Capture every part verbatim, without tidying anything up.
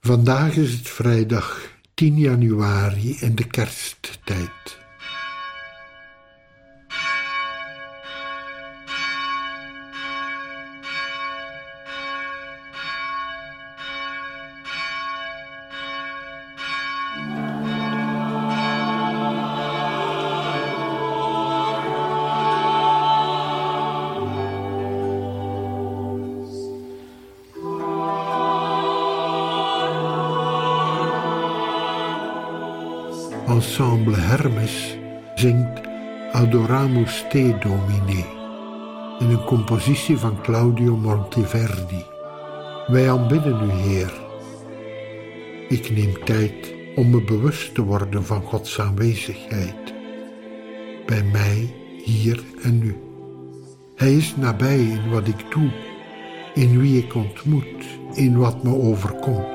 Vandaag is het vrijdag tien januari in de kersttijd. Ensemble Hermes zingt Adoramus te Domine in een compositie van Claudio Monteverdi. Wij aanbidden u, Heer. Ik neem tijd om me bewust te worden van Gods aanwezigheid. Bij mij, hier en nu. Hij is nabij in wat ik doe, in wie ik ontmoet, in wat me overkomt.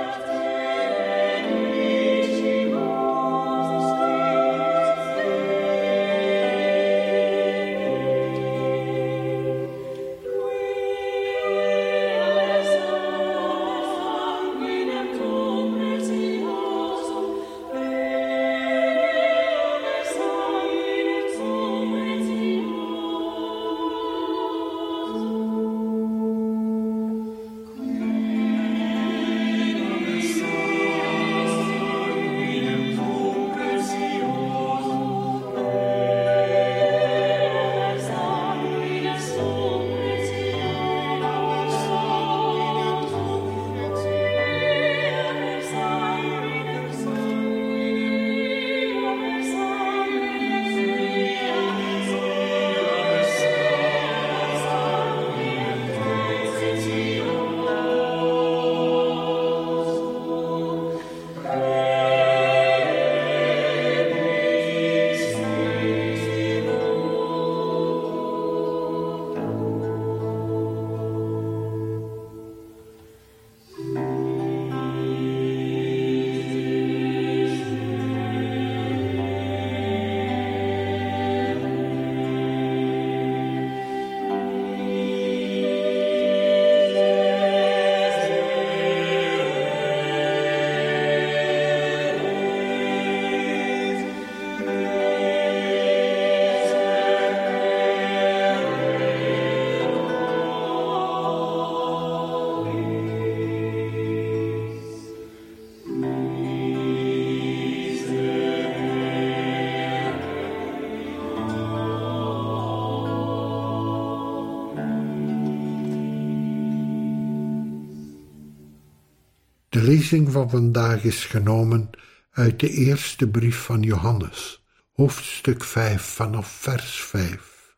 De lezing van vandaag is genomen uit de eerste brief van Johannes, hoofdstuk vijf vanaf vers vijf.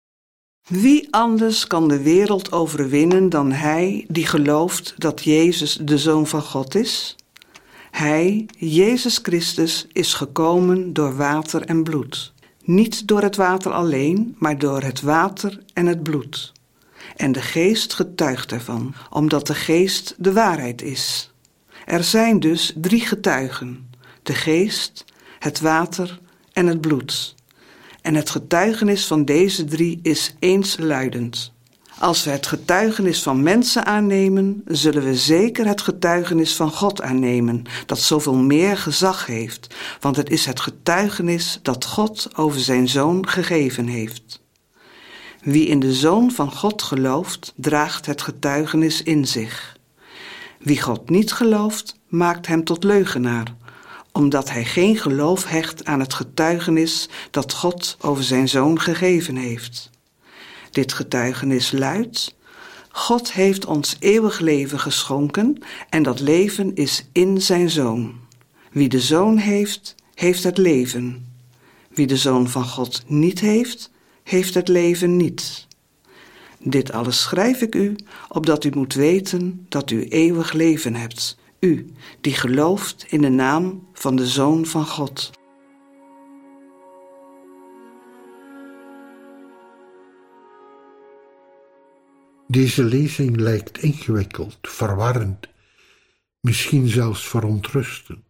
Wie anders kan de wereld overwinnen dan hij die gelooft dat Jezus de Zoon van God is? Hij, Jezus Christus, is gekomen door water en bloed. Niet door het water alleen, maar door het water en het bloed. En de Geest getuigt ervan, omdat de Geest de waarheid is. Er zijn dus drie getuigen, de Geest, het water en het bloed. En het getuigenis van deze drie is eensluidend. Als we het getuigenis van mensen aannemen, zullen we zeker het getuigenis van God aannemen, dat zoveel meer gezag heeft, want het is het getuigenis dat God over zijn Zoon gegeven heeft. Wie in de Zoon van God gelooft, draagt het getuigenis in zich. Wie God niet gelooft, maakt hem tot leugenaar, omdat hij geen geloof hecht aan het getuigenis dat God over zijn Zoon gegeven heeft. Dit getuigenis luidt: God heeft ons eeuwig leven geschonken en dat leven is in zijn Zoon. Wie de Zoon heeft, heeft het leven. Wie de Zoon van God niet heeft, heeft het leven niet. Dit alles schrijf ik u, opdat u moet weten dat u eeuwig leven hebt, u die gelooft in de naam van de Zoon van God. Deze lezing lijkt ingewikkeld, verwarrend, misschien zelfs verontrustend.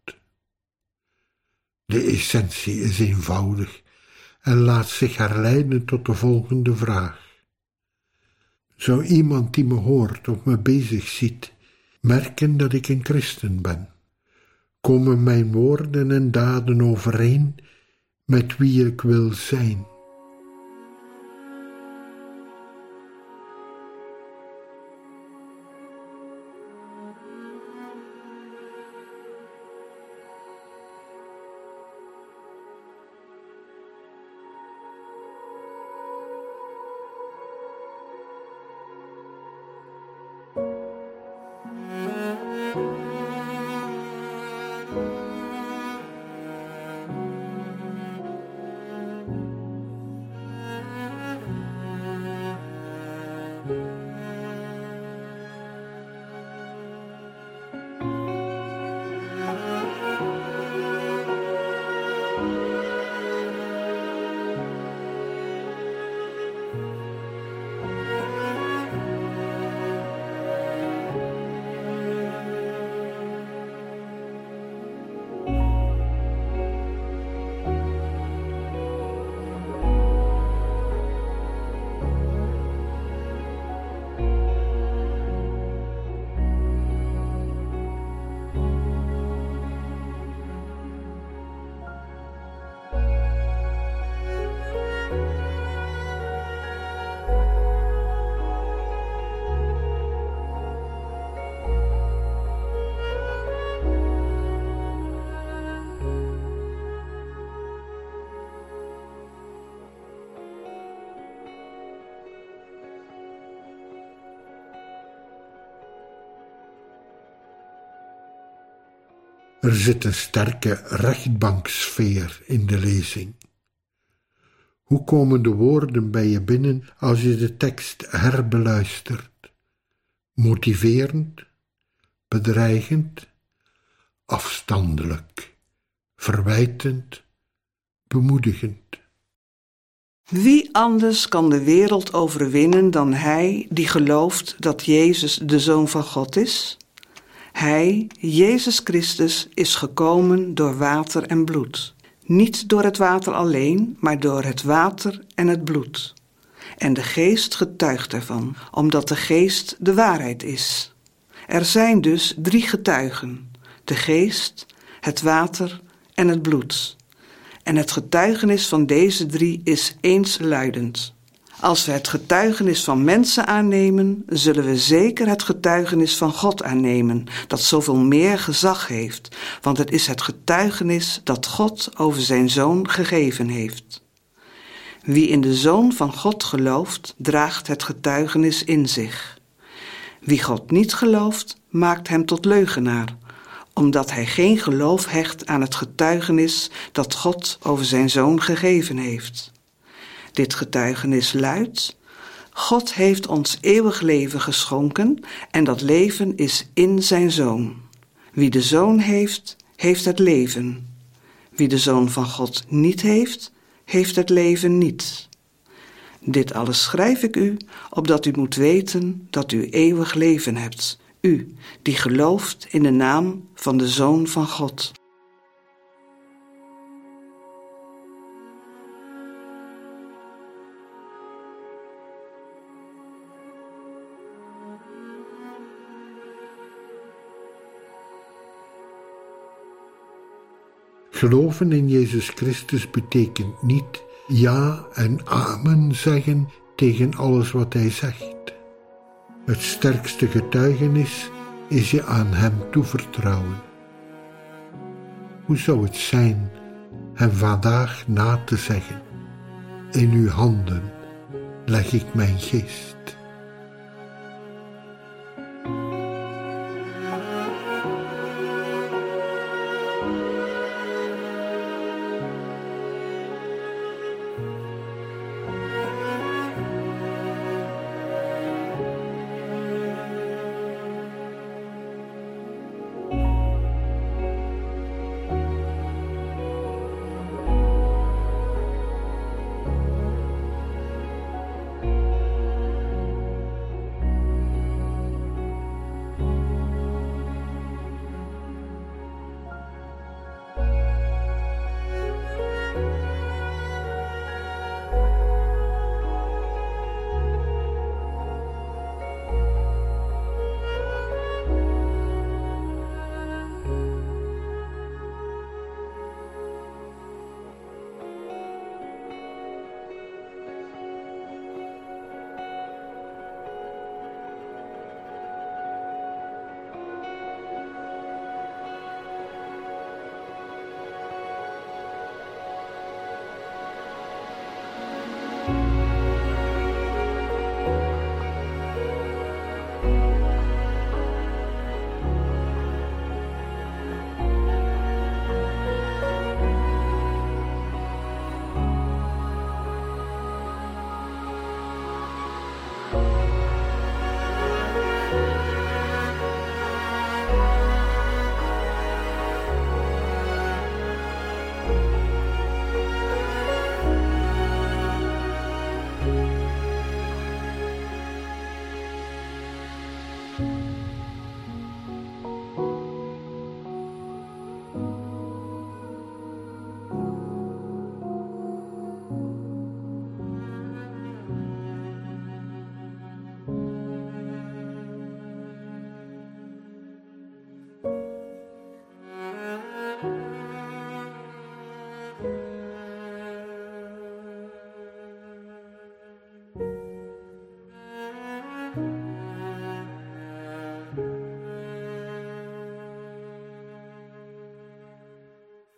De essentie is eenvoudig en laat zich herleiden tot de volgende vraag. Zou iemand die me hoort of me bezig ziet, merken dat ik een christen ben? Komen mijn woorden en daden overeen met wie ik wil zijn? Er zit een sterke rechtbanksfeer in de lezing. Hoe komen de woorden bij je binnen als je de tekst herbeluistert? Motiverend, bedreigend, afstandelijk, verwijtend, bemoedigend. Wie anders kan de wereld overwinnen dan hij die gelooft dat Jezus de Zoon van God is? Hij, Jezus Christus, is gekomen door water en bloed. Niet door het water alleen, maar door het water en het bloed. En de Geest getuigt ervan, omdat de Geest de waarheid is. Er zijn dus drie getuigen: de Geest, het water en het bloed. En het getuigenis van deze drie is eensluidend. Als we het getuigenis van mensen aannemen, zullen we zeker het getuigenis van God aannemen, dat zoveel meer gezag heeft, want het is het getuigenis dat God over zijn Zoon gegeven heeft. Wie in de Zoon van God gelooft, draagt het getuigenis in zich. Wie God niet gelooft, maakt hem tot leugenaar, omdat hij geen geloof hecht aan het getuigenis dat God over zijn Zoon gegeven heeft. Dit getuigenis luidt: God heeft ons eeuwig leven geschonken en dat leven is in zijn Zoon. Wie de Zoon heeft, heeft het leven. Wie de Zoon van God niet heeft, heeft het leven niet. Dit alles schrijf ik u, opdat u moet weten dat u eeuwig leven hebt, u die gelooft in de naam van de Zoon van God. Geloven in Jezus Christus betekent niet ja en amen zeggen tegen alles wat hij zegt. Het sterkste getuigenis is je aan hem toevertrouwen. Hoe zou het zijn hem vandaag na te zeggen: in uw handen leg ik mijn geest.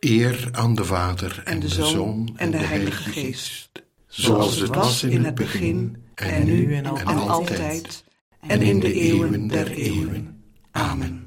Eer aan de Vader en de Zoon en de Heilige Geest, zoals het was in het begin, en nu en altijd, en in de eeuwen der eeuwen. Amen.